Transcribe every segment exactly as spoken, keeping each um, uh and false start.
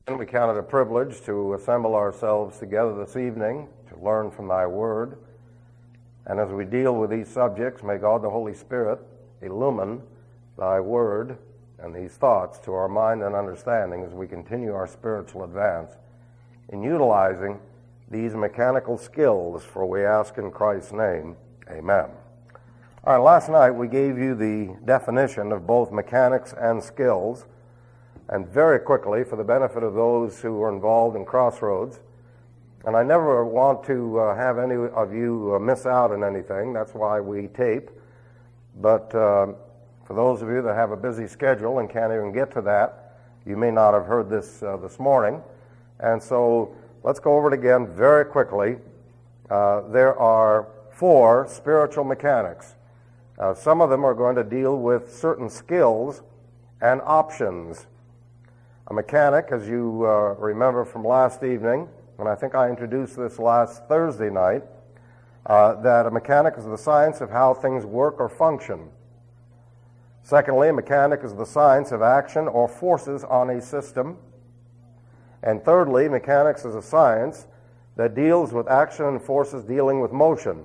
And we count it a privilege to assemble ourselves together this evening to learn from Thy Word. And as we deal with these subjects, may God the Holy Spirit illumine Thy Word and these thoughts to our mind and understanding as we continue our spiritual advance in utilizing these mechanical skills, for we ask in Christ's name, amen. All right, last night we gave you the definition of both mechanics and skills. And very quickly, for the benefit of those who are involved in Crossroads, and I never want to uh, have any of you uh, miss out on anything, that's why we tape, but uh, for those of you that have a busy schedule and can't even get to that, you may not have heard this uh, this morning, and so let's go over it again very quickly. Uh, there are four spiritual mechanics. Uh, some of them are going to deal with certain skills and options. A mechanic, as you uh, remember from last evening, and I think I introduced this last Thursday night, uh, that a mechanic is the science of how things work or function. Secondly, a mechanic is the science of action or forces on a system. And thirdly, mechanics is a science that deals with action and forces dealing with motion.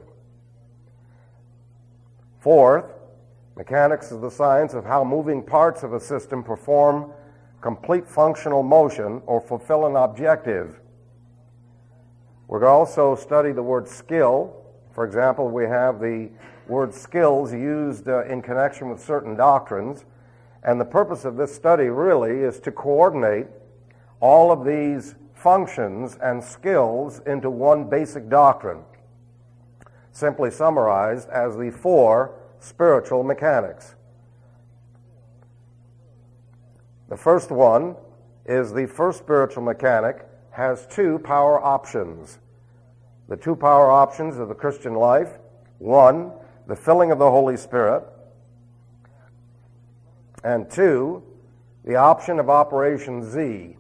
Fourth, mechanics is the science of how moving parts of a system perform complete functional motion or fulfill an objective. We're going to also study the word skill. For example, we have the word skills used uh, in connection with certain doctrines, and the purpose of this study really is to coordinate all of these functions and skills into one basic doctrine, simply summarized as the four spiritual mechanics. The first one is the first spiritual mechanic has two power options. The two power options of the Christian life: one, the filling of the Holy Spirit, and two, the option of Operation Z.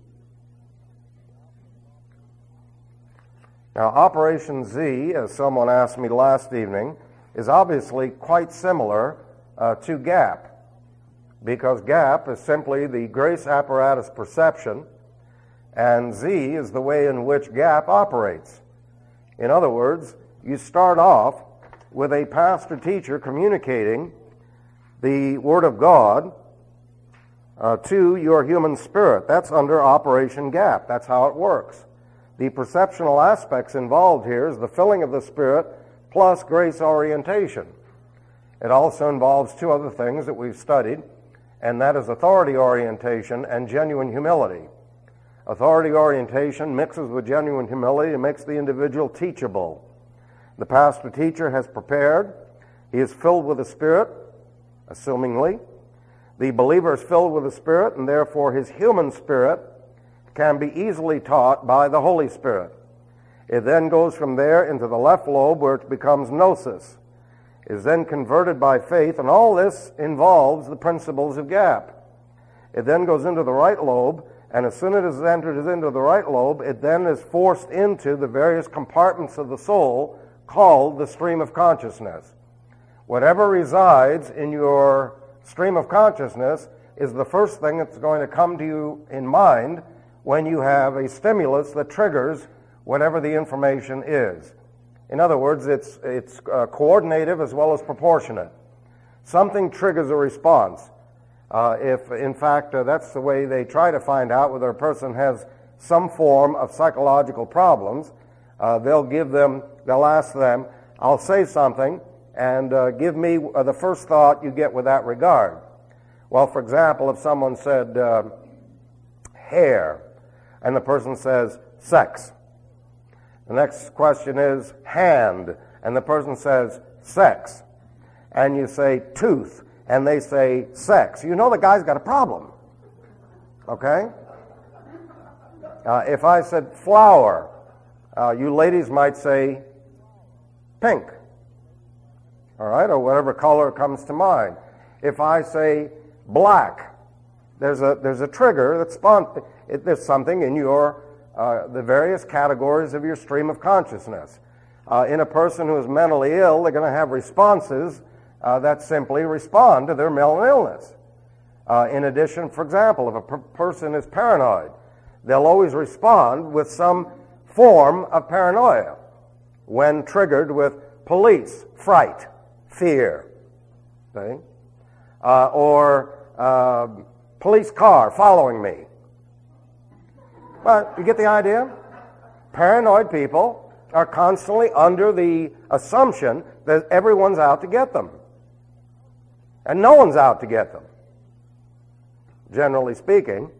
Now, Operation Z, as someone asked me last evening, is obviously quite similar uh, to GAP. Because GAP is simply the grace apparatus perception, and Z is the way in which GAP operates. In other words, you start off with a pastor-teacher communicating the Word of God uh, to your human spirit. That's under Operation GAP. That's how it works. The perceptual aspects involved here is the filling of the Spirit plus grace orientation. It also involves two other things that we've studied, and that is authority orientation and genuine humility. Authority orientation mixes with genuine humility and makes the individual teachable. The pastor-teacher has prepared. He is filled with the Spirit, assumingly. The believer is filled with the Spirit, and therefore his human spirit can be easily taught by the Holy Spirit. It then goes from there into the left lobe, where it becomes gnosis, is then converted by faith, and all this involves the principles of GAP. It then goes into the right lobe, and as soon as it enters into the right lobe, it then is forced into the various compartments of the soul called the stream of consciousness. Whatever resides in your stream of consciousness is the first thing that's going to come to you in mind when you have a stimulus that triggers whatever the information is. In other words, it's it's uh, coordinative as well as proportionate. Something triggers a response. Uh, if, in fact, uh, that's the way they try to find out whether a person has some form of psychological problems, uh, they'll give them, they'll ask them, I'll say something, and uh, give me uh, the first thought you get with that regard. Well, for example, if someone said uh, hair, and the person says sex, the next question is hand, and the person says sex. And you say tooth, and they say sex. You know the guy's got a problem. Okay? Uh, if I said flower, uh, you ladies might say pink. All right? Or whatever color comes to mind. If I say black, there's a there's a trigger that's spont- it, there's something in your Uh, the various categories of your stream of consciousness. Uh, in a person who is mentally ill, they're going to have responses uh, that simply respond to their mental illness. Uh, in addition, for example, if a per- person is paranoid, they'll always respond with some form of paranoia when triggered with police, fright, fear, see? Uh, or uh, police car following me. But you get the idea? Paranoid people are constantly under the assumption that everyone's out to get them. And no one's out to get them, generally speaking.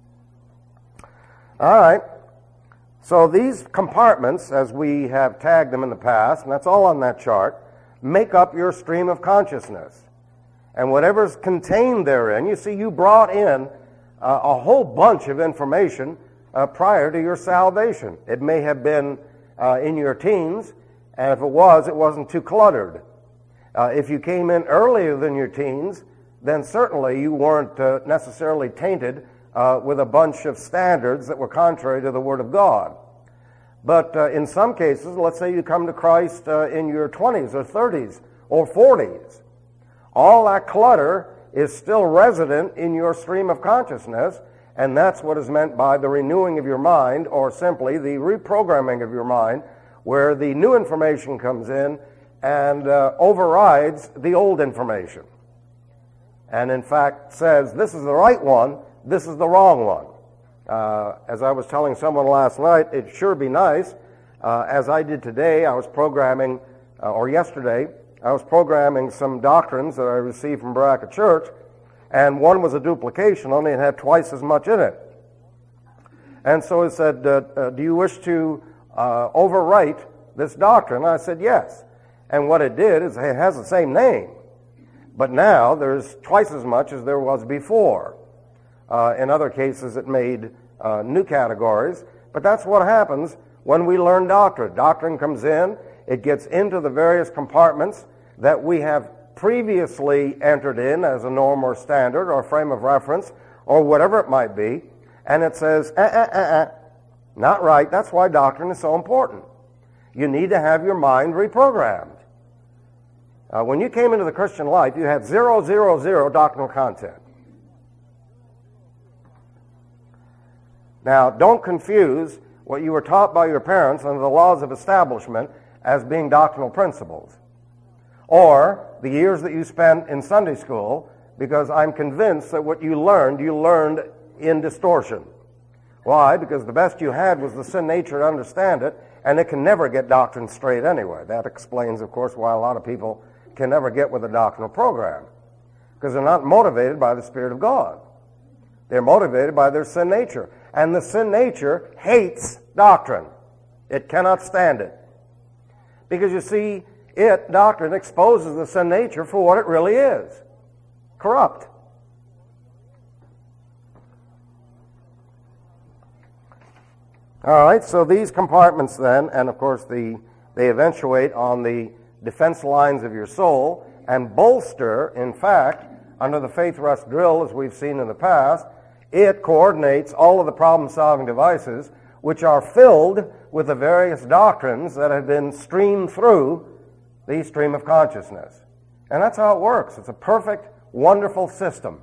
All right. So these compartments, as we have tagged them in the past, and that's all on that chart, make up your stream of consciousness. And whatever's contained therein, you see, you brought in uh, a whole bunch of information uh, prior to your salvation. It may have been uh, in your teens, and if it was, it wasn't too cluttered. Uh, if you came in earlier than your teens, then certainly you weren't uh, necessarily tainted uh, with a bunch of standards that were contrary to the Word of God. But uh, in some cases, let's say you come to Christ uh, in your twenties or thirties or forties, all that clutter is still resident in your stream of consciousness, and that's what is meant by the renewing of your mind, or simply the reprogramming of your mind, where the new information comes in and uh, overrides the old information. And in fact says, this is the right one, this is the wrong one. Uh, as I was telling someone last night, it'd sure be nice, uh, as I did today, I was programming, uh, or yesterday, I was programming some doctrines that I received from Baraka Church, and one was a duplication, only it had twice as much in it. And so it said, uh, uh, do you wish to uh, overwrite this doctrine? And I said, yes. And what it did is it has the same name, but now there's twice as much as there was before. Uh, in other cases, it made uh, new categories, but that's what happens when we learn doctrine. Doctrine comes in, it gets into the various compartments that we have previously entered in as a norm or standard or frame of reference or whatever it might be, and it says, eh, eh, eh, eh, not right. That's why doctrine is so important. You need to have your mind reprogrammed. Uh, when you came into the Christian life, you had zero, zero, zero doctrinal content. Now, don't confuse what you were taught by your parents under the laws of establishment as being doctrinal principles, or the years that you spent in Sunday school, because I'm convinced that what you learned, you learned in distortion. Why? Because the best you had was the sin nature to understand it, and it can never get doctrine straight anyway. That explains, of course, why a lot of people can never get with a doctrinal program, because they're not motivated by the Spirit of God. They're motivated by their sin nature. And the sin nature hates doctrine. It cannot stand it. Because you see, it, doctrine, exposes the sin nature for what it really is. Corrupt. All right, so these compartments then, and of course the they eventuate on the defense lines of your soul and bolster, in fact, under the faith rust drill, as we've seen in the past, it coordinates all of the problem-solving devices which are filled with the various doctrines that have been streamed through the stream of consciousness. And that's how it works. It's a perfect, wonderful system.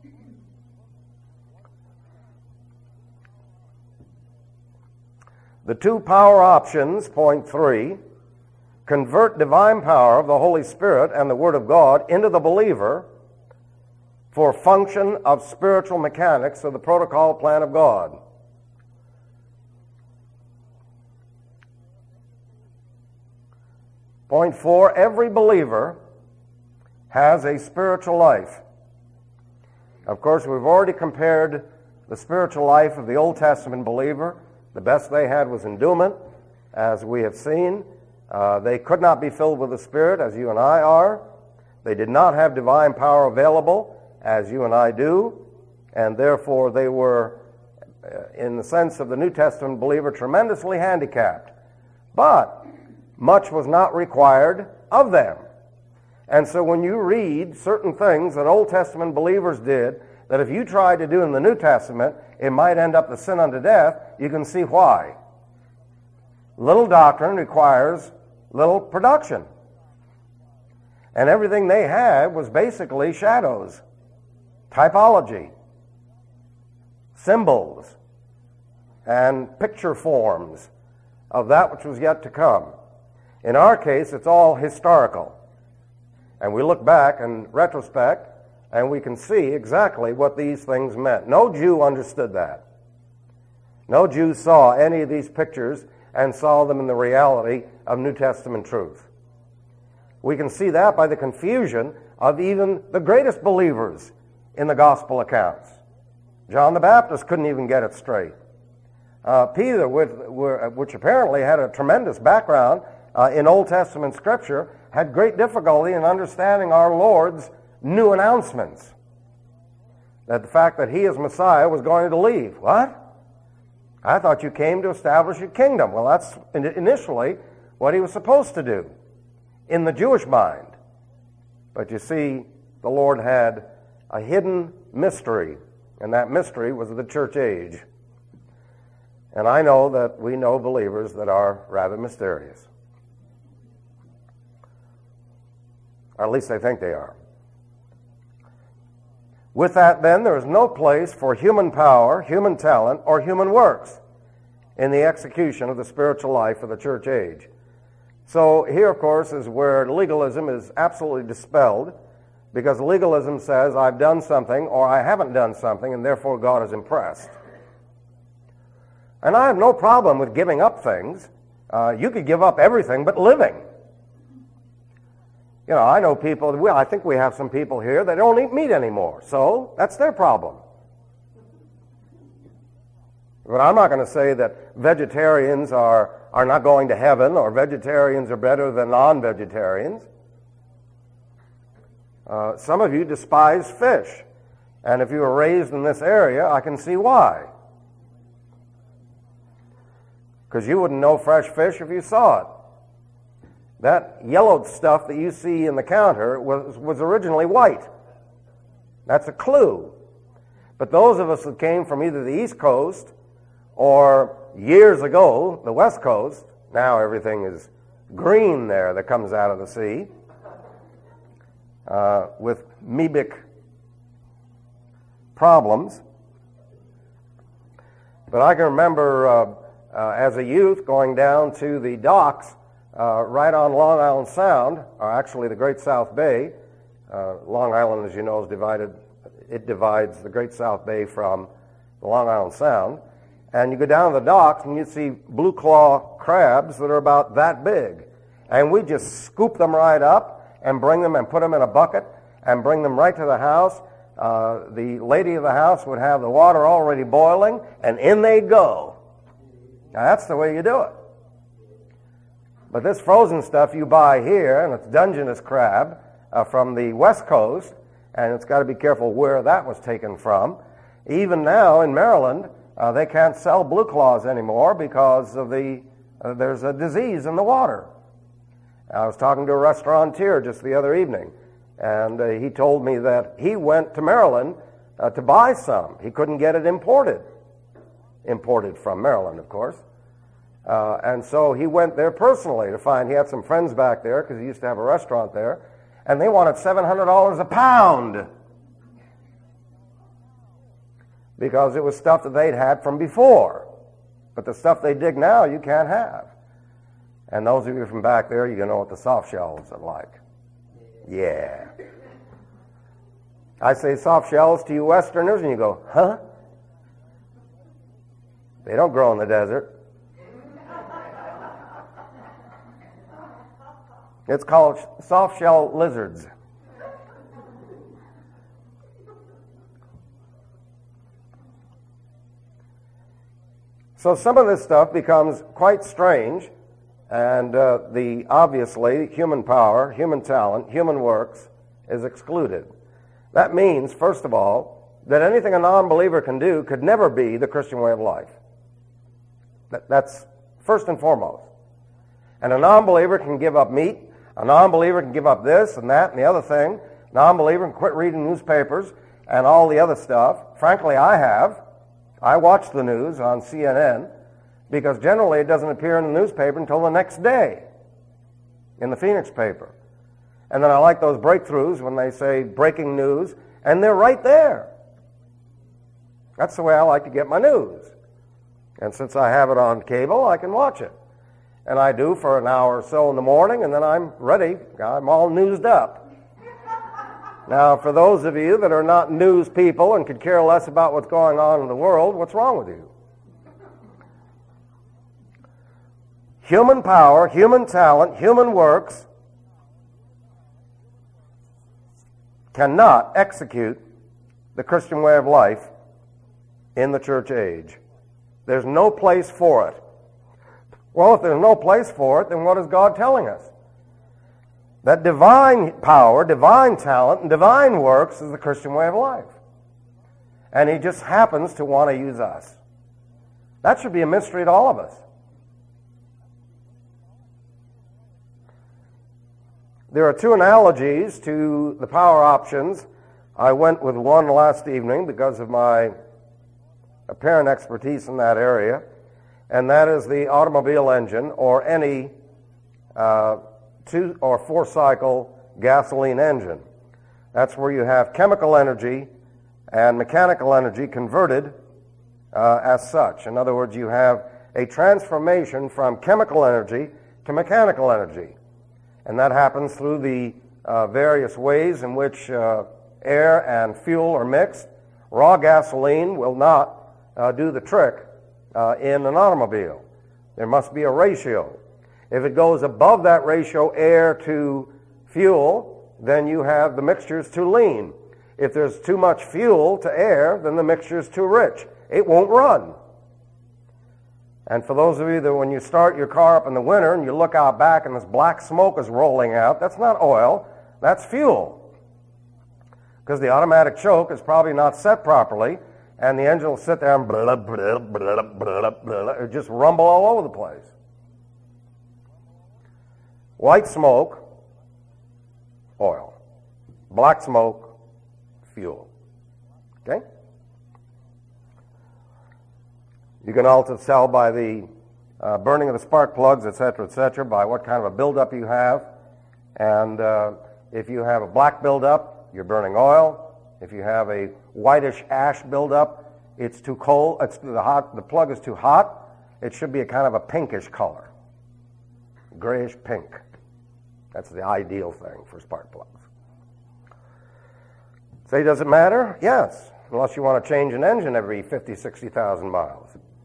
The two power options, point three, convert divine power of the Holy Spirit and the Word of God into the believer for function of spiritual mechanics of the protocol plan of God. Point four, every believer has a spiritual life. Of course, we've already compared the spiritual life of the Old Testament believer. The best they had was endowment, as we have seen. Uh, they could not be filled with the Spirit, as you and I are. They did not have divine power available, as you and I do, and therefore they were, in the sense of the New Testament believer, tremendously handicapped. But much was not required of them. And so when you read certain things that Old Testament believers did, that if you tried to do in the New Testament, it might end up the sin unto death, you can see why. Little doctrine requires little production. And everything they had was basically shadows, typology, symbols, and picture forms of that which was yet to come. In our case, it's all historical. And we look back in retrospect, and we can see exactly what these things meant. No Jew understood that. No Jew saw any of these pictures and saw them in the reality of New Testament truth. We can see that by the confusion of even the greatest believers in the gospel accounts. John the Baptist couldn't even get it straight. Uh, Peter, with, which apparently had a tremendous background uh, in Old Testament Scripture, had great difficulty in understanding our Lord's new announcements. That the fact that he as Messiah was going to leave. What? I thought you came to establish a kingdom. Well, that's initially what he was supposed to do in the Jewish mind. But you see, the Lord had a hidden mystery, and that mystery was the church age. And I know that we know believers that are rather mysterious. Or at least they think they are. With that, then, there is no place for human power, human talent, or human works in the execution of the spiritual life of the church age. So here, of course, is where legalism is absolutely dispelled, because legalism says, I've done something, or I haven't done something, and therefore God is impressed. And I have no problem with giving up things. Uh, you could give up everything but living. You know, I know people, well, I think we have some people here that don't eat meat anymore, so that's their problem. But I'm not going to say that vegetarians are, are not going to heaven, or vegetarians are better than non-vegetarians. Uh, some of you despise fish, and if you were raised in this area, I can see why. Because you wouldn't know fresh fish if you saw it. That yellowed stuff that you see in the counter was, was originally white. That's a clue. But those of us that came from either the East Coast or years ago, the West Coast, now everything is green there that comes out of the sea, uh, with amoebic problems. But I can remember uh, uh, as a youth going down to the docks Uh, right on Long Island Sound, or actually the Great South Bay. Uh, Long Island, as you know, is divided. It divides the Great South Bay from the Long Island Sound. And you go down to the docks and you see blue claw crabs that are about that big. And we just scoop them right up and bring them and put them in a bucket and bring them right to the house. Uh, the lady of the house would have the water already boiling, and in they'd go. Now, that's the way you do it. But this frozen stuff you buy here, and it's Dungeness crab uh, from the West Coast, and it's got to be careful where that was taken from. Even now in Maryland, uh, they can't sell blue claws anymore because of the uh, there's a disease in the water. I was talking to a restaurateur just the other evening, and uh, he told me that he went to Maryland uh, to buy some. He couldn't get it imported. Imported from Maryland, of course. Uh, and so he went there personally to find, he had some friends back there because he used to have a restaurant there, and they wanted seven hundred dollars a pound because it was stuff that they'd had from before. But the stuff they dig now, you can't have. And those of you from back there, you know what the soft shells are like. Yeah. I say soft shells to you Westerners, and you go, huh? They don't grow in the desert. It's called soft-shell lizards. So some of this stuff becomes quite strange, and uh, the obviously human power, human talent, human works is excluded. That means, first of all, that anything a non-believer can do could never be the Christian way of life. That, that's first and foremost. And a non-believer can give up meat. A non-believer can give up this and that and the other thing. A non-believer can quit reading newspapers and all the other stuff. Frankly, I have. I watch the news on C N N because generally it doesn't appear in the newspaper until the next day in the Phoenix paper. And then I like those breakthroughs when they say breaking news, and they're right there. That's the way I like to get my news. And since I have it on cable, I can watch it. And I do for an hour or so in the morning, and then I'm ready. I'm all newsed up. Now, for those of you that are not news people and could care less about what's going on in the world, what's wrong with you? Human power, human talent, human works cannot execute the Christian way of life in the church age. There's no place for it. Well, if there's no place for it, then what is God telling us? That divine power, divine talent, and divine works is the Christian way of life. And He just happens to want to use us. That should be a mystery to all of us. There are two analogies to the power options. I went with one last evening because of my apparent expertise in that area, and that is the automobile engine or any uh, two or four cycle gasoline engine. That's where you have chemical energy and mechanical energy converted uh, as such. In other words, you have a transformation from chemical energy to mechanical energy. And that happens through the uh, various ways in which uh, air and fuel are mixed. Raw gasoline will not uh, do the trick uh, in an automobile. There must be a ratio. If it goes above that ratio, air to fuel, then you have the mixture's too lean. If there's too much fuel to air, then the mixture's too rich. It won't run. And for those of you that when you start your car up in the winter and you look out back and this black smoke is rolling out, that's not oil, that's fuel. Because the automatic choke is probably not set properly, and the engine will sit there and blah, blah, blah, blah, blah, it just rumble all over the place. White smoke, oil. Black smoke, fuel. Okay? You can also tell by the uh, burning of the spark plugs, et cetera, et cetera, by what kind of a buildup you have. And uh, if you have a black buildup, you're burning oil. If you have a whitish ash buildup, it's too cold. It's the hot. The plug is too hot. It should be a kind of a pinkish color, grayish pink. That's the ideal thing for spark plugs. Say, does it matter? Yes, unless you want to change an engine every fifty, sixty thousand miles.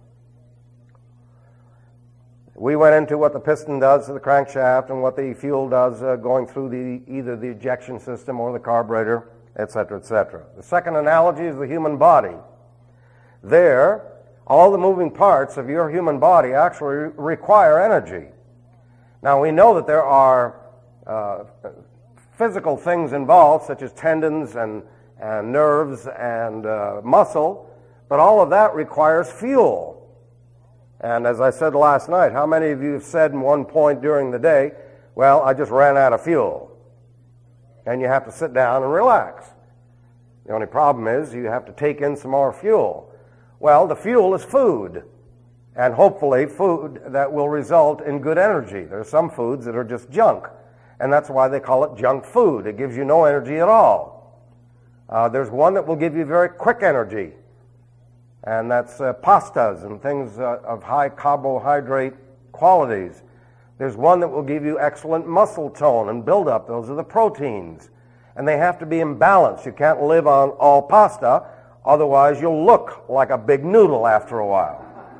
We went into what the piston does to the crankshaft and what the fuel does uh, going through the either the ejection system or the carburetor, et cetera, et cetera. The second analogy is the human body. There, all the moving parts of your human body actually re- require energy. Now, we know that there are uh, physical things involved, such as tendons and, and nerves and uh, muscle, but all of that requires fuel. And as I said last night, how many of you have said in one point during the day, well, I just ran out of fuel? And you have to sit down and relax. The only problem is you have to take in some more fuel. Well, the fuel is food, and hopefully food that will result in good energy. There are some foods that are just junk, and that's why they call it junk food. It gives you no energy at all. Uh, there's one that will give you very quick energy, and that's uh, pastas and things uh, of high carbohydrate qualities. There's one that will give you excellent muscle tone and buildup. Those are the proteins. And they have to be in balance. You can't live on all pasta, otherwise you'll look like a big noodle after a while.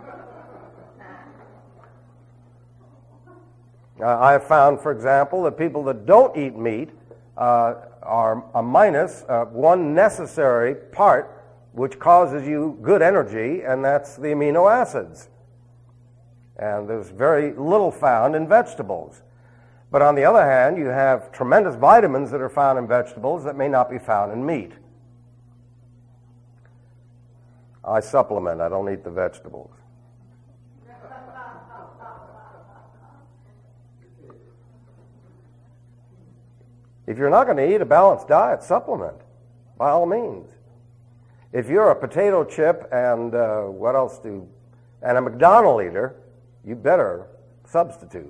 uh, I have found, for example, that people that don't eat meat uh, are a minus uh, one necessary part which causes you good energy, and that's the amino acids. And there's very little found in vegetables. But on the other hand, you have tremendous vitamins that are found in vegetables that may not be found in meat. I supplement. I don't eat the vegetables. If you're not going to eat a balanced diet, supplement, by all means. If you're a potato chip and uh, what else do, and a McDonald eater, you better substitute.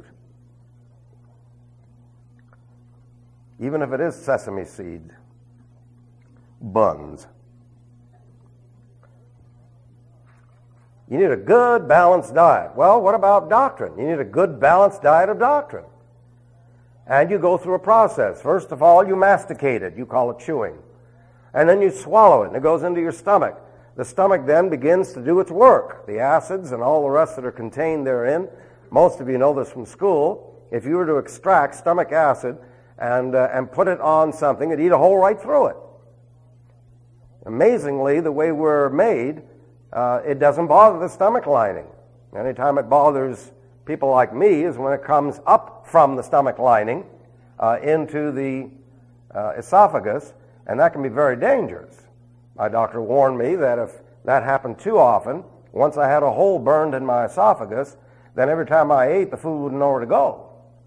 Even if it is sesame seed buns. You need a good, balanced diet. Well, what about doctrine? You need a good, balanced diet of doctrine. And you go through a process. First of all, you masticate it. You call it chewing. And then you swallow it, and it goes into your stomach. The stomach then begins to do its work. The acids and all the rest that are contained therein, most of you know this from school. If you were to extract stomach acid and, uh, and put it on something, it'd eat a hole right through it. Amazingly, the way we're made, uh, it doesn't bother the stomach lining. Anytime it bothers people like me is when it comes up from the stomach lining uh, into the uh, esophagus, and that can be very dangerous. My doctor warned me that if that happened too often, once I had a hole burned in my esophagus, then every time I ate, the food wouldn't know where to go.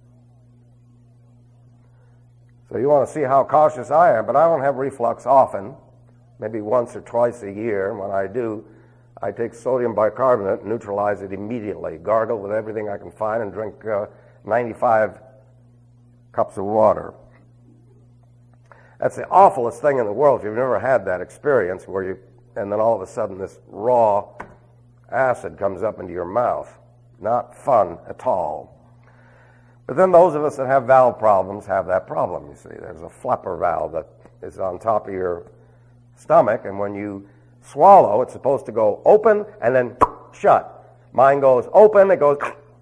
So you want to see how cautious I am, but I don't have reflux often, maybe once or twice a year. When I do, I take sodium bicarbonate, neutralize it immediately, gargle with everything I can find, and drink uh, ninety-five cups of water. That's the awfulest thing in the world if you've never had that experience where you, and then all of a sudden this raw acid comes up into your mouth. Not fun at all. But then those of us that have valve problems have that problem, you see. There's a flapper valve that is on top of your stomach, and when you swallow, it's supposed to go open and then shut. Mine goes open, it goes,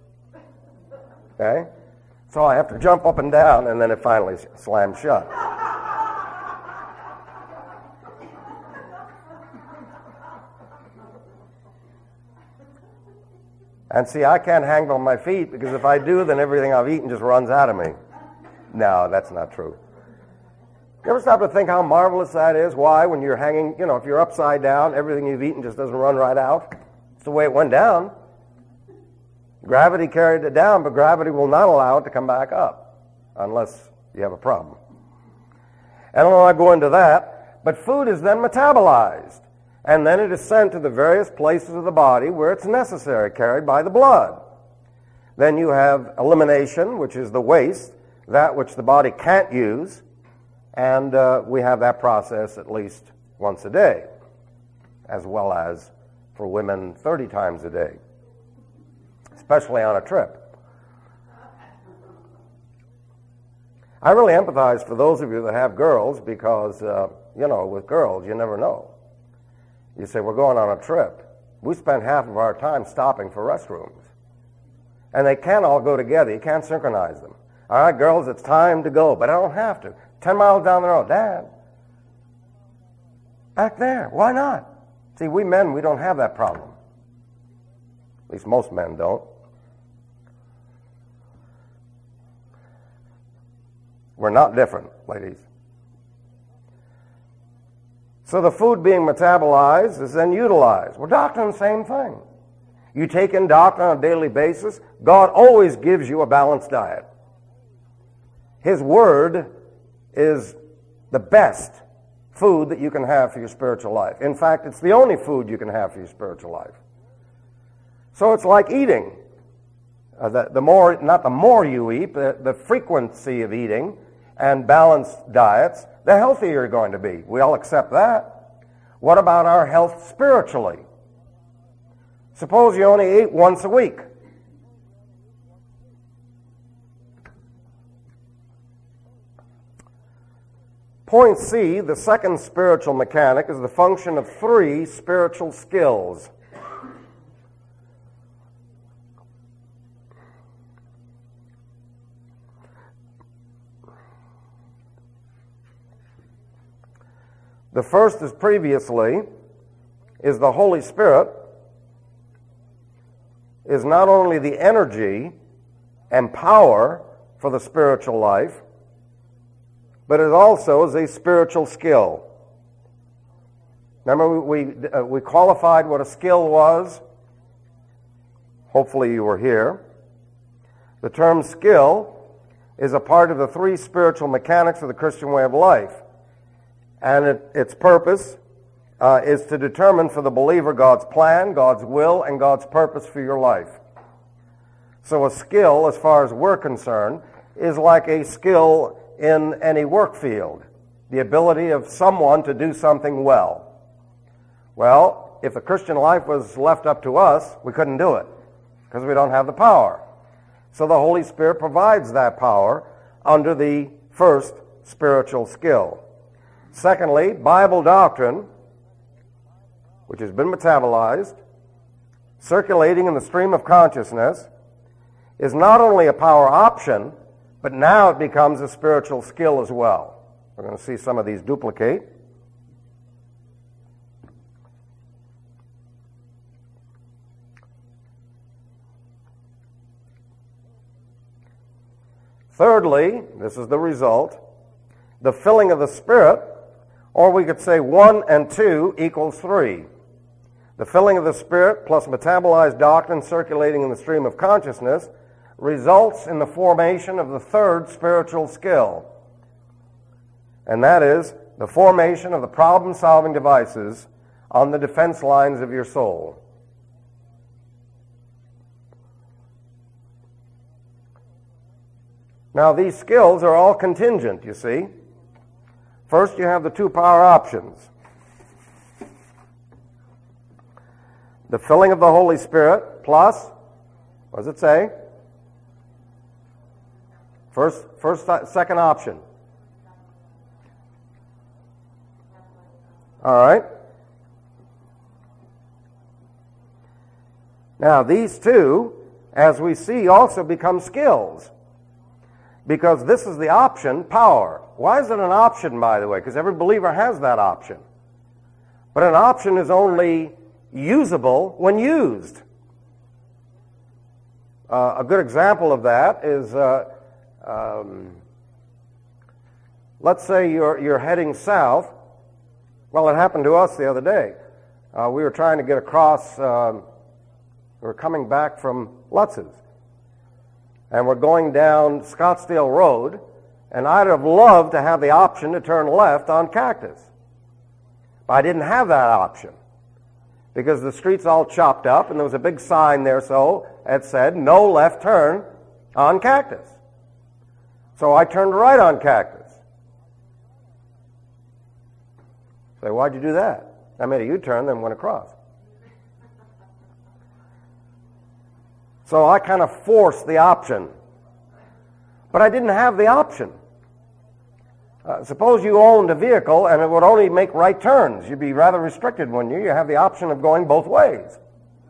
okay? So I have to jump up and down, and then it finally slams shut. And see, I can't hang on my feet, because if I do, then everything I've eaten just runs out of me. No, that's not true. You ever stop to think how marvelous that is? Why, when you're hanging, you know, if you're upside down, everything you've eaten just doesn't run right out? It's the way it went down. Gravity carried it down, but gravity will not allow it to come back up, unless you have a problem. I don't want to go into that, but food is then metabolized. And then it is sent to the various places of the body where it's necessary, carried by the blood. Then you have elimination, which is the waste, that which the body can't use, and uh, we have that process at least once a day, as well as for women thirty times a day, especially on a trip. I really empathize for those of you that have girls because, uh, you know, with girls, you never know. You say, we're going on a trip. We spend half of our time stopping for restrooms. And they can't all go together. You can't synchronize them. All right, girls, it's time to go, but I don't have to. Ten miles down the road. Dad, back there. Why not? See, we men, we don't have that problem. At least most men don't. We're not different, ladies. So the food being metabolized is then utilized. Well, doctrine, same thing. You take in doctrine on a daily basis. God always gives you a balanced diet. His Word is the best food that you can have for your spiritual life. In fact, it's the only food you can have for your spiritual life. So it's like eating. Uh, the, the more, not the more you eat, the, the frequency of eating and balanced diets, the healthier you're going to be. We all accept that. What about our health spiritually? Suppose you only eat once a week. Point C, the second spiritual mechanic, is the function of three spiritual skills. The first is previously, is the Holy Spirit, is not only the energy and power for the spiritual life, but it also is a spiritual skill. Remember, we, we, uh, we qualified what a skill was? Hopefully you were here. The term skill is a part of the three spiritual mechanics of the Christian way of life. And it, its purpose uh, is to determine for the believer God's plan, God's will, and God's purpose for your life. So a skill, as far as we're concerned, is like a skill in any work field, the ability of someone to do something well. Well, know, if the Christian life was left up to us, we couldn't do it because we don't have the power. So the Holy Spirit provides that power under the first spiritual skill. Secondly, Bible doctrine, which has been metabolized, circulating in the stream of consciousness, is not only a power option, but now it becomes a spiritual skill as well. We're going to see some of these duplicate. Thirdly, this is the result, the filling of the Spirit, or we could say one and two equals three. The filling of the Spirit plus metabolized doctrine circulating in the stream of consciousness results in the formation of the third spiritual skill. And that is the formation of the problem-solving devices on the defense lines of your soul. Now, these skills are all contingent, you see. First, you have the two power options. The filling of the Holy Spirit plus, what does it say? First, first, second option. All right. Now, these two, as we see, also become skills. Because this is the option, power. Why is it an option, by the way? Because every believer has that option. But an option is only usable when used. Uh, a good example of that is, uh, um, let's say you're, you're heading south. Well, it happened to us the other day. Uh, we were trying to get across, uh, we were coming back from Lutz's. And we're going down Scottsdale Road, and I'd have loved to have the option to turn left on Cactus. But I didn't have that option because the street's all chopped up, and there was a big sign there, so it said, no left turn on Cactus. So I turned right on Cactus. Say, why'd you do that? I made a U-turn, then went across. So I kind of forced the option. But I didn't have the option. Uh, suppose you owned a vehicle and it would only make right turns. You'd be rather restricted, wouldn't you? You have the option of going both ways.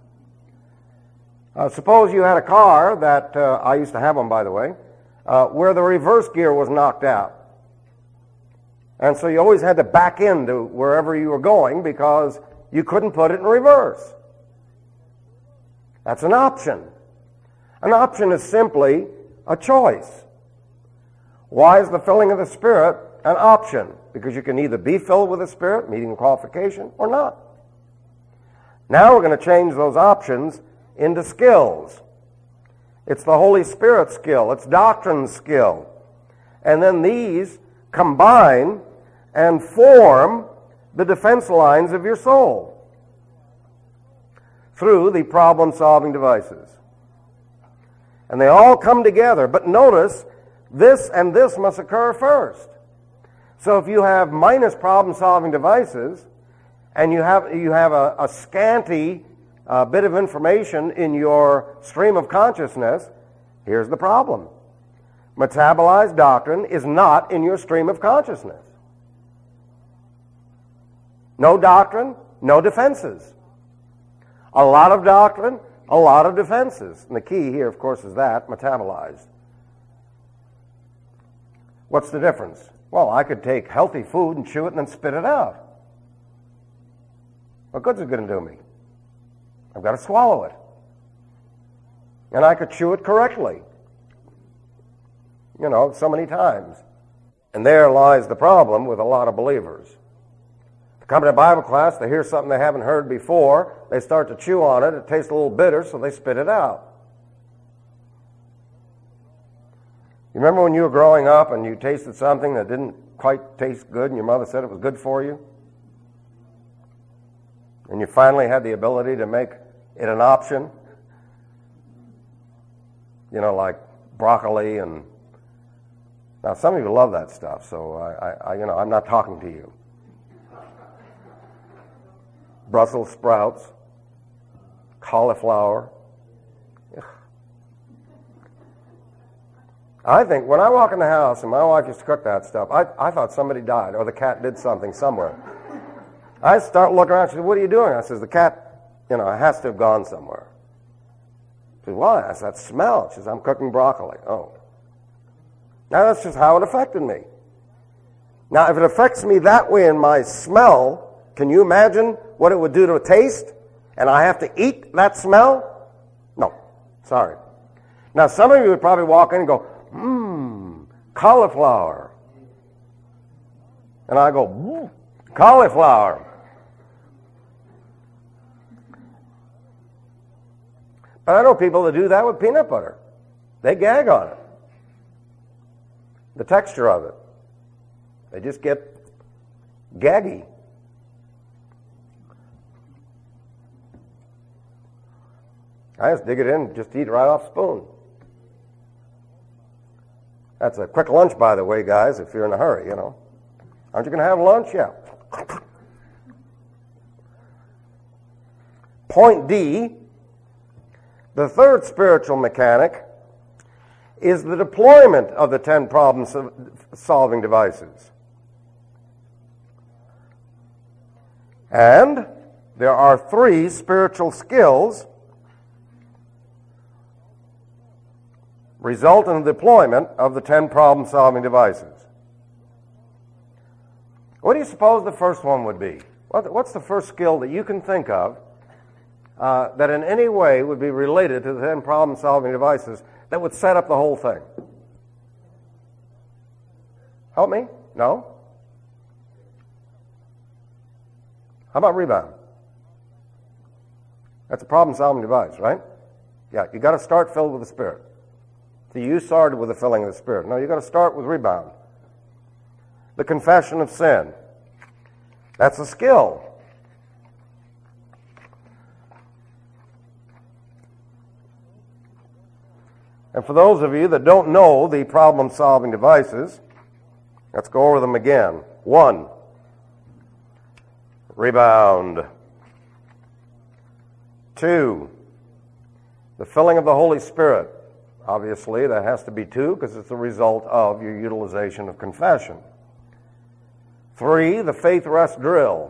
Uh, suppose you had a car that, uh, I used to have them, by the way, uh, where the reverse gear was knocked out. And so you always had to back into wherever you were going because you couldn't put it in reverse. That's an option. An option is simply a choice. Why is the filling of the Spirit an option? Because you can either be filled with the Spirit, meeting the qualification, or not. Now we're going to change those options into skills. It's the Holy Spirit skill. It's doctrine skill. And then these combine and form the defense lines of your soul through the problem-solving devices. And they all come together. But notice, this and this must occur first. So if you have minus problem-solving devices, and you have you have a, a scanty uh, bit of information in your stream of consciousness, here's the problem. Metabolized doctrine is not in your stream of consciousness. No doctrine, no defenses. A lot of doctrine, a lot of defenses. And the key here, of course, is that, metabolized. What's the difference? Well, I could take healthy food and chew it and then spit it out. What good's it going to do me? I've got to swallow it. And I could chew it correctly. You know, so many times. And there lies the problem with a lot of believers. They come to Bible class, they hear something they haven't heard before, they start to chew on it, it tastes a little bitter, so they spit it out. You remember when you were growing up and you tasted something that didn't quite taste good and your mother said it was good for you? And you finally had the ability to make it an option? You know, like broccoli and... Now, some of you love that stuff, so I, I, I you know, I'm not talking to you. Brussels sprouts, cauliflower. Ugh. I think when I walk in the house, and my wife used to cook that stuff, I, I thought somebody died or the cat did something somewhere. I start looking around. She said, "What are you doing?" I says, "The cat, you know, has to have gone somewhere." She said, "Why?" I said, "That smell." She says, "I'm cooking broccoli." Oh. Now that's just how it affected me. Now, if it affects me that way in my smell, can you imagine what it would do to a taste? And I have to eat that smell? No. Sorry. Now, some of you would probably walk in and go, mmm, cauliflower. And I go, mmm, cauliflower. But I know people that do that with peanut butter. They gag on it. The texture of it. They just get gaggy. I just dig it in, just eat right off spoon. That's a quick lunch, by the way, guys, if you're in a hurry, you know. Aren't you going to have lunch? Yeah. Point D, the third spiritual mechanic, is the deployment of the ten problem-solving devices. And there are three spiritual skills result in the deployment of the ten problem-solving devices. What do you suppose the first one would be? What's the first skill that you can think of uh, that in any way would be related to the ten problem-solving devices that would set up the whole thing? Help me? No? How about rebound? That's a problem-solving device, right? Yeah, you got to start filled with the Spirit. So you started with the filling of the Spirit. No, you got to start with rebound. The confession of sin. That's a skill. And for those of you that don't know the problem-solving devices, let's go over them again. One, rebound. Two, the filling of the Holy Spirit. Obviously, that has to be two because it's the result of your utilization of confession. Three, the faith rest drill.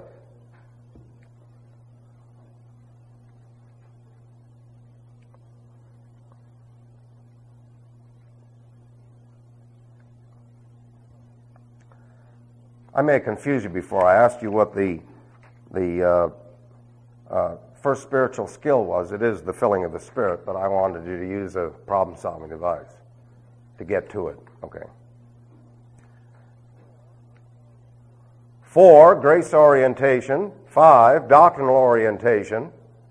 I may have confused you before. I asked you what the the uh, uh, first spiritual skill was. It is the filling of the Spirit, but I wanted you to use a problem-solving device to get to it. Okay. Four, grace orientation. Five, doctrinal orientation.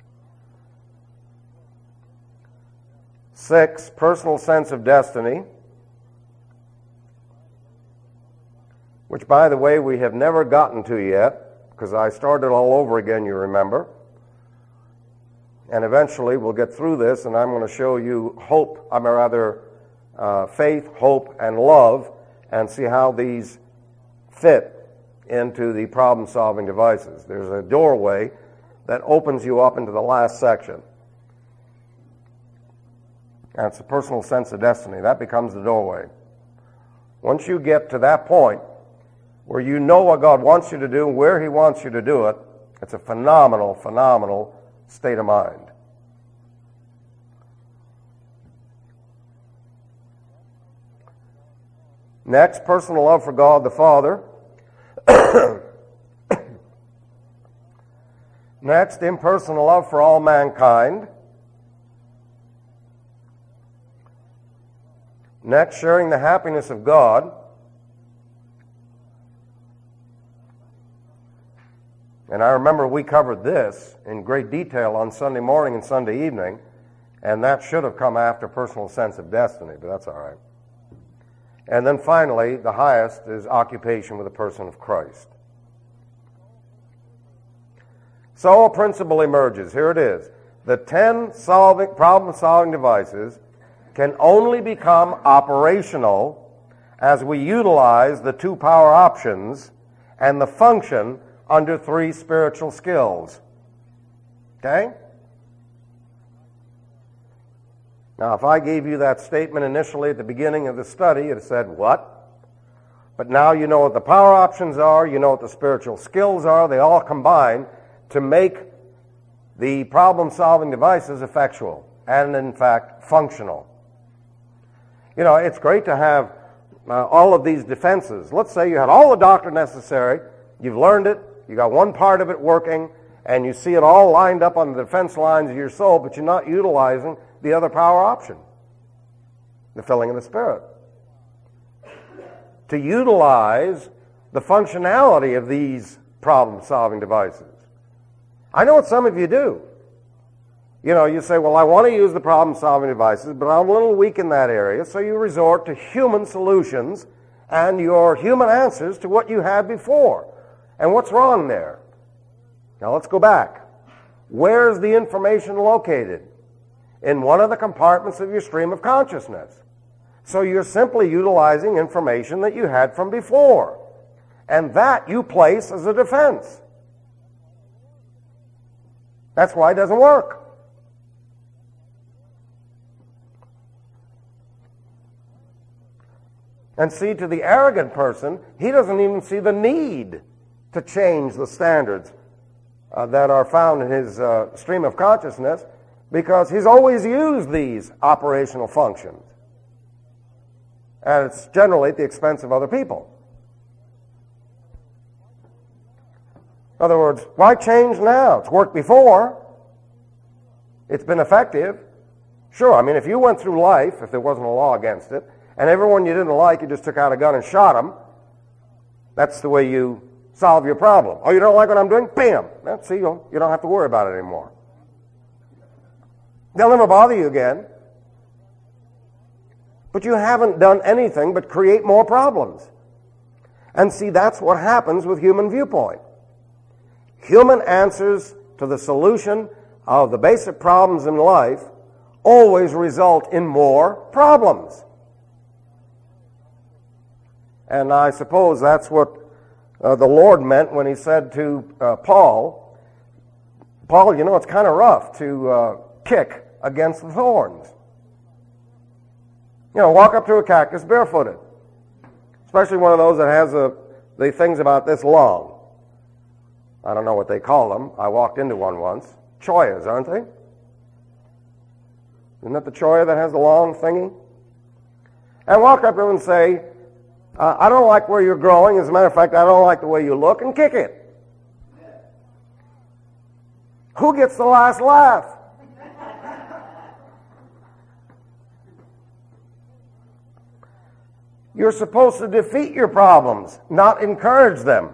Six, personal sense of destiny. Which, by the way, we have never gotten to yet, because I started all over again, you remember. And eventually we'll get through this, and I'm going to show you hope, I mean rather uh, faith, hope, and love, and see how these fit into the problem-solving devices. There's a doorway that opens you up into the last section. And it's a personal sense of destiny. That becomes the doorway. Once you get to that point, where you know what God wants you to do, where He wants you to do it, it's a phenomenal, phenomenal state of mind. Next, personal love for God the Father. Next, impersonal love for all mankind. Next, sharing the happiness of God. And I remember we covered this in great detail on Sunday morning and Sunday evening, and that should have come after personal sense of destiny, but that's all right. And then finally, the highest is occupation with the person of Christ. So a principle emerges. Here it is. The ten solving, problem-solving devices can only become operational as we utilize the two power options and the function under three spiritual skills. Okay? Now, if I gave you that statement initially at the beginning of the study, it said, what? But now you know what the power options are, you know what the spiritual skills are, they all combine to make the problem-solving devices effectual and, in fact, functional. You know, it's great to have uh, all of these defenses. Let's say you had all the doctrine necessary, you've learned it, you got one part of it working, and you see it all lined up on the defense lines of your soul, but you're not utilizing the other power option, the filling of the Spirit. To utilize the functionality of these problem-solving devices. I know what some of you do. You know, you say, well, I want to use the problem-solving devices, but I'm a little weak in that area, so you resort to human solutions and your human answers to what you had before. And what's wrong there? Now, let's go back. Where's the information located? In one of the compartments of your stream of consciousness. So you're simply utilizing information that you had from before. And that you place as a defense. That's why it doesn't work. And see, to the arrogant person, he doesn't even see the need to change the standards uh, that are found in his uh, stream of consciousness, because he's always used these operational functions. And it's generally at the expense of other people. In other words, why change now? It's worked before. It's been effective. Sure, I mean, if you went through life, if there wasn't a law against it, and everyone you didn't like, you just took out a gun and shot them, that's the way you solve your problem. Oh, you don't like what I'm doing? Bam! Well, see, you you don't have to worry about it anymore. They'll never bother you again. But you haven't done anything but create more problems. And see, that's what happens with human viewpoint. Human answers to the solution of the basic problems in life always result in more problems. And I suppose that's what uh, the Lord meant when he said to uh, Paul, Paul, you know, it's kind of rough to uh, kick against the thorns. You know, walk up to a cactus barefooted. Especially one of those that has a, the things about this long. I don't know what they call them. I walked into one once. Choyas, aren't they? Isn't that the choya that has the long thingy? And walk up to them and say, uh, I don't like where you're growing. As a matter of fact, I don't like the way you look, and kick it. Who gets the last laugh? You're supposed to defeat your problems, not encourage them.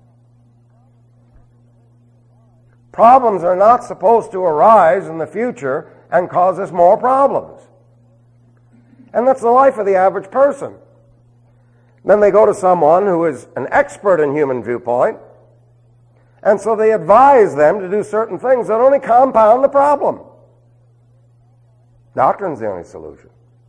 Problems are not supposed to arise in the future and cause us more problems. And that's the life of the average person. Then they go to someone who is an expert in human viewpoint, and so they advise them to do certain things that only compound the problem. Doctrine's the only solution.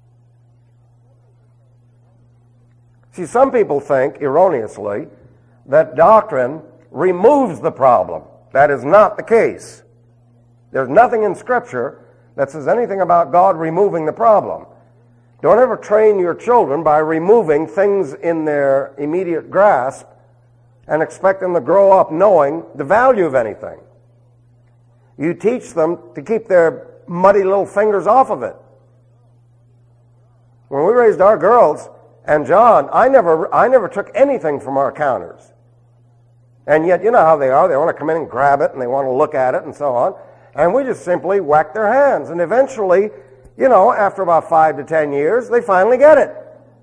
See, some people think, erroneously, that doctrine removes the problem. That is not the case. There's nothing in Scripture that says anything about God removing the problem. Don't ever train your children by removing things in their immediate grasp and expect them to grow up knowing the value of anything. You teach them to keep their muddy little fingers off of it. When we raised our girls, and John, I never I never took anything from our counters. And yet, you know how they are. They want to come in and grab it, and they want to look at it, and so on. And we just simply whack their hands. And eventually, you know, after about five to ten years, they finally get it.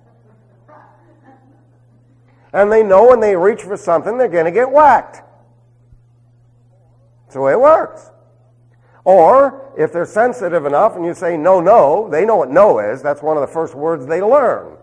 And they know when they reach for something, they're going to get whacked. That's the way it works. Or, if they're sensitive enough and you say, no, no, they know what no is. That's one of the first words they learn.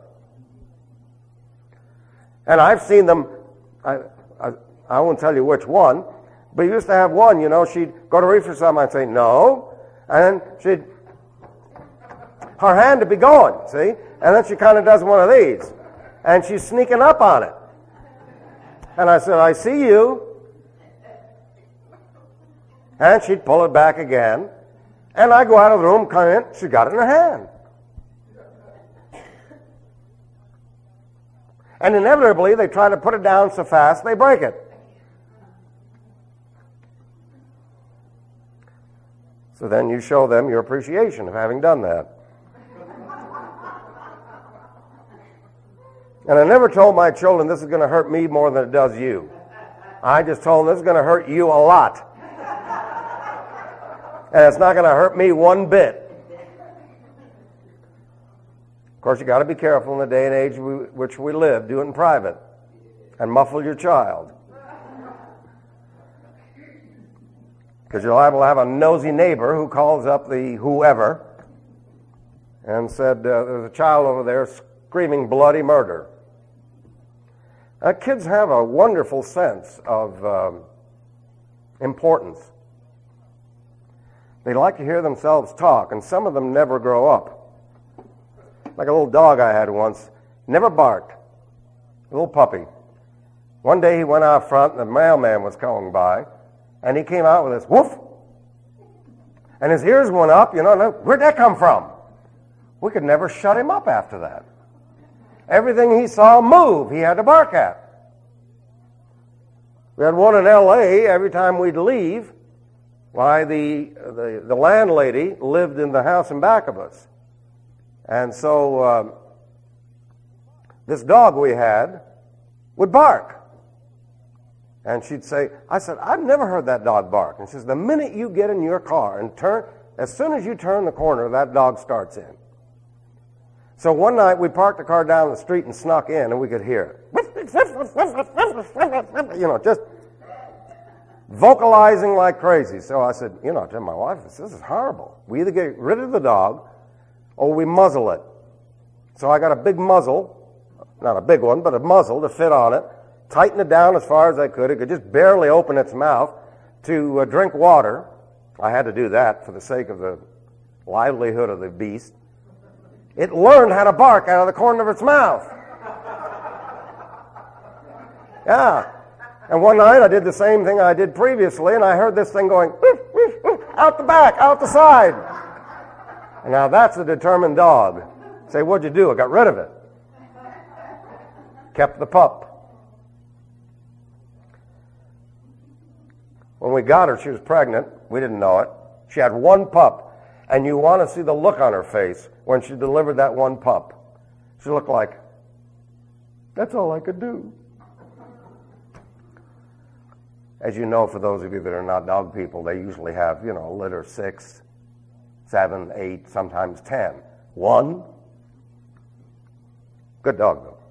And I've seen them, I, I, I won't tell you which one, but you used to have one, you know, she'd go to reach for something, I'd say, no, and then she'd, her hand would be going, see? And then she kind of does one of these, and she's sneaking up on it. And I said, I see you. And she'd pull it back again. And I'd go out of the room, come in, she got it in her hand. And inevitably, they try to put it down so fast, they break it. So then you show them your appreciation of having done that. And I never told my children this is going to hurt me more than it does you. I just told them this is going to hurt you a lot. And it's not going to hurt me one bit. Of course, you got to be careful in the day and age we, which we live. Do it in private and muffle your child. Because you're liable to have a nosy neighbor who calls up the whoever and said, uh, there's a child over there screaming bloody murder. Uh, kids have a wonderful sense of um, importance. They like to hear themselves talk, and some of them never grow up. Like a little dog I had once, never barked, a little puppy. One day he went out front, and the mailman was coming by, and he came out with this woof, and his ears went up, you know, where'd that come from? We could never shut him up after that. Everything he saw move, he had to bark at. We had one in L A, every time we'd leave, why, the, the, the landlady lived in the house in back of us. And so um, this dog we had would bark. And she'd say, I said, I've never heard that dog bark. And she says, the minute you get in your car and turn, as soon as you turn the corner, that dog starts in. So one night we parked the car down the street and snuck in, and we could hear it. You know, just vocalizing like crazy. So I said, you know, to my wife, this is horrible. We either get rid of the dog or we muzzle it. So I got a big muzzle, not a big one, but a muzzle to fit on it, tighten it down as far as I could. It could just barely open its mouth to uh, drink water. I had to do that for the sake of the livelihood of the beast. It learned how to bark out of the corner of its mouth. Yeah. And one night I did the same thing I did previously, and I heard this thing going, woof, woof, woof, out the back, out the side. And now that's a determined dog. Say, what'd you do? I got rid of it. Kept the pup. When we got her, she was pregnant. We didn't know it. She had one pup. And you want to see the look on her face when she delivered that one pup. She looked like, that's all I could do. As you know, for those of you that are not dog people, they usually have, you know, a litter six, seven, eight, sometimes ten. One, good dog, though.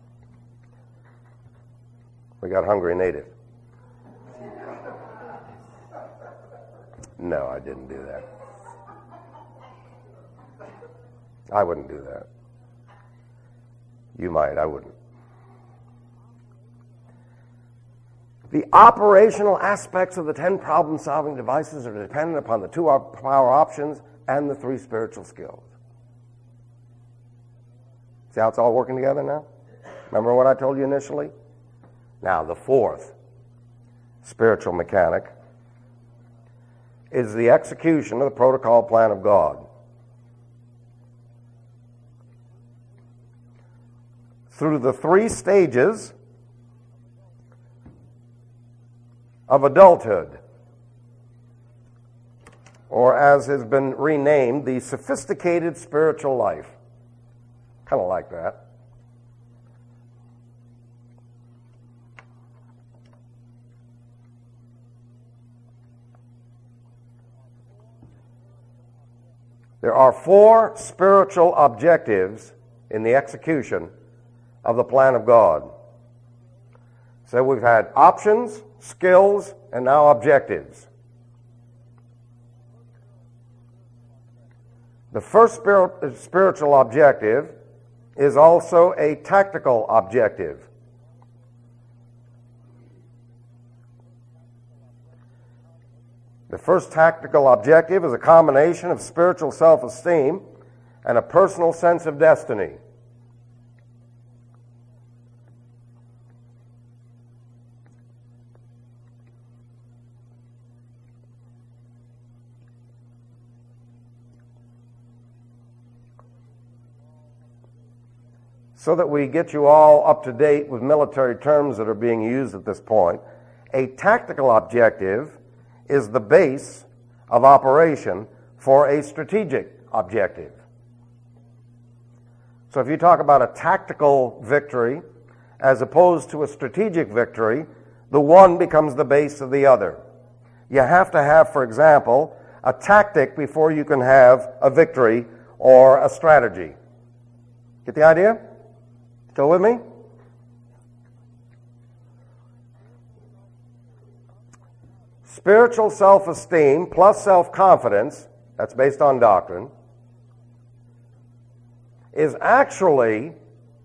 We got hungry and ate it. No, I didn't do that. I wouldn't do that. You might, I wouldn't. The operational aspects of the ten problem-solving devices are dependent upon the two power options and the three spiritual skills. See how it's all working together now? Remember what I told you initially? Now, the fourth spiritual mechanic is the execution of the protocol plan of God. Through the three stages of adulthood, or as has been renamed, the sophisticated spiritual life. Kind of like that. There are four spiritual objectives in the execution of the plan of God. So we've had options, skills, and now objectives. The first spir- spiritual objective is also a tactical objective. The first tactical objective is a combination of spiritual self-esteem and a personal sense of destiny. so that we get you all up to date with military terms that are being used at this point, a tactical objective is the base of operation for a strategic objective. So if you talk about a tactical victory as opposed to a strategic victory, the one becomes the base of the other. You have to have, for example, a tactic before you can have a victory or a strategy. Get the idea? Still with me? Spiritual self-esteem plus self-confidence, that's based on doctrine, is actually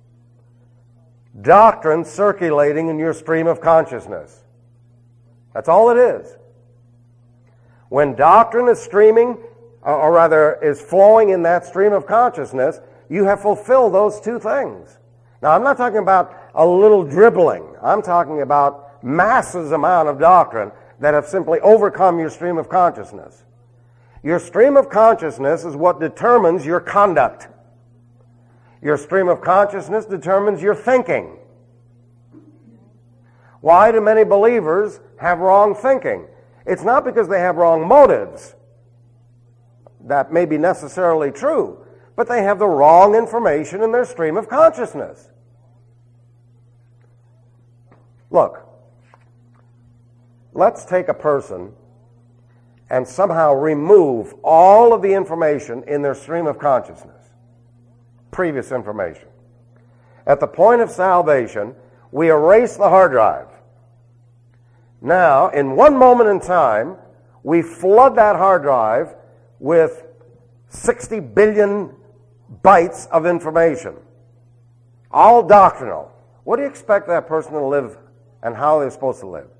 doctrine circulating in your stream of consciousness. That's all it is. When doctrine is streaming, or rather is flowing in that stream of consciousness, you have fulfilled those two things. Now, I'm not talking about a little dribbling. I'm talking about masses amount of doctrine that have simply overcome your stream of consciousness. Your stream of consciousness is what determines your conduct. Your stream of consciousness determines your thinking. Why do many believers have wrong thinking? It's not because they have wrong motives. That may be necessarily true, but they have the wrong information in their stream of consciousness. Look, let's take a person and somehow remove all of the information in their stream of consciousness, previous information. At the point of salvation, we erase the hard drive. Now, in one moment in time, we flood that hard drive with sixty billion bytes of information, all doctrinal. What do you expect that person to live and how they're supposed to live?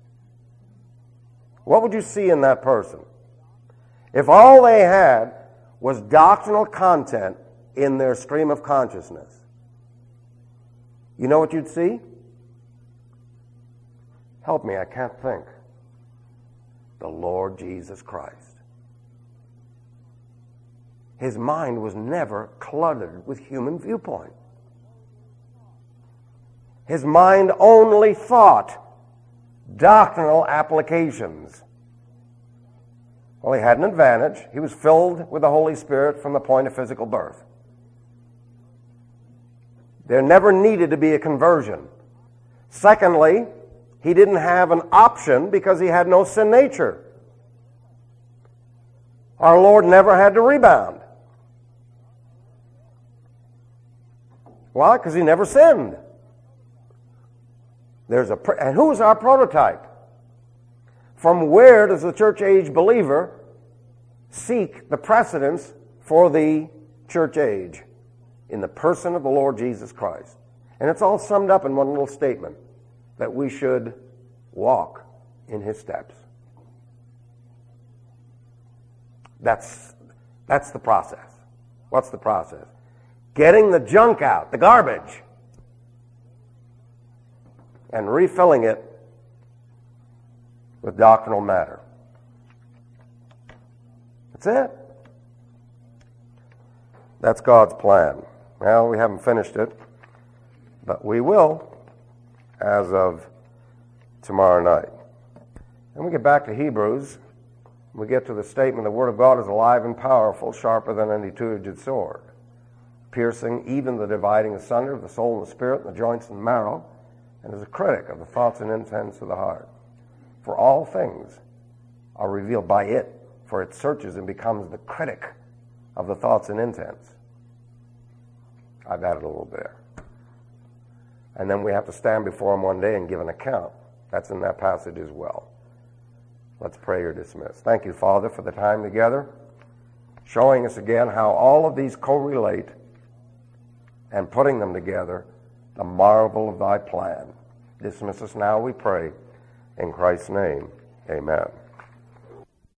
What would you see in that person? If all they had was doctrinal content in their stream of consciousness, you know what you'd see? Help me, I can't think. The Lord Jesus Christ. His mind was never cluttered with human viewpoint. His mind only thought doctrinal applications. Well, he had an advantage. He was filled with the Holy Spirit from the point of physical birth. There never needed to be a conversion. Secondly, he didn't have an option because he had no sin nature. Our Lord never had to rebound. Why? Because he never sinned. There's a and who's our prototype? From where does the church age believer seek the precedence for the church age? In the person of the Lord Jesus Christ. And it's all summed up in one little statement, that we should walk in his steps. That's, that's the process. What's the process? Getting the junk out, the garbage, and refilling it with doctrinal matter. That's it. That's God's plan. Well, we haven't finished it, but we will as of tomorrow night. Then we get back to Hebrews. We get to the statement, the Word of God is alive and powerful, sharper than any two-edged sword, piercing even the dividing asunder of the soul and the spirit and the joints and marrow, and is a critic of the thoughts and intents of the heart. For all things are revealed by it, for it searches and becomes the critic of the thoughts and intents. I've added a little bit there. And then we have to stand before him one day and give an account. That's in that passage as well. Let's pray or dismiss. Thank you, Father, for the time together, showing us again how all of these correlate and putting them together, the marvel of thy plan. Dismiss us now, we pray. In Christ's name, amen.